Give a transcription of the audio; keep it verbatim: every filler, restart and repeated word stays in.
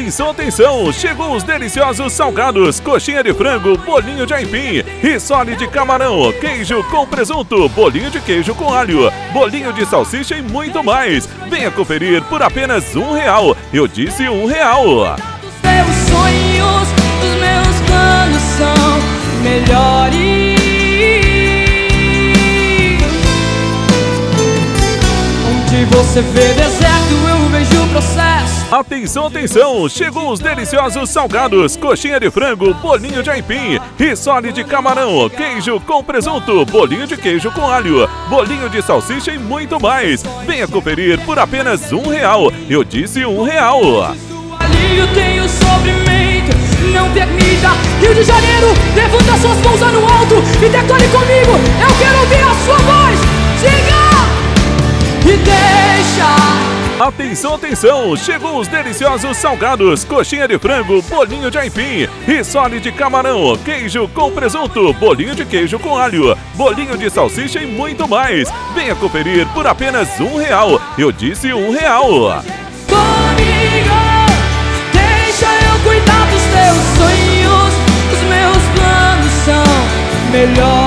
Atenção, atenção! Chegou os deliciosos salgados, coxinha de frango, bolinho de aipim, risole de camarão, queijo com presunto, bolinho de queijo com alho, bolinho de salsicha e muito mais. Venha conferir por apenas um real. Eu disse um real. Meus sonhos, os meus planos são melhores. Onde você vê deserto, eu vejo o processo. Atenção, atenção! Chegou os deliciosos salgados, coxinha de frango, bolinho de aipim, risole de camarão, queijo com presunto, bolinho de queijo com alho, bolinho de salsicha e muito mais. Venha conferir por apenas um real. Eu disse um real. Eu tenho sofrimento, não permita. Rio de Janeiro, levanta suas mãos lá no alto e declare comigo. Eu quero ouvir a sua voz. Diga e deixa. Atenção, atenção! Chegou os deliciosos salgados, coxinha de frango, bolinho de aipim, risole de camarão, queijo com presunto, bolinho de queijo com alho, bolinho de salsicha e muito mais. Venha conferir por apenas um real. Eu disse um real. Comigo, deixa eu cuidar dos teus sonhos. Os meus planos são melhores.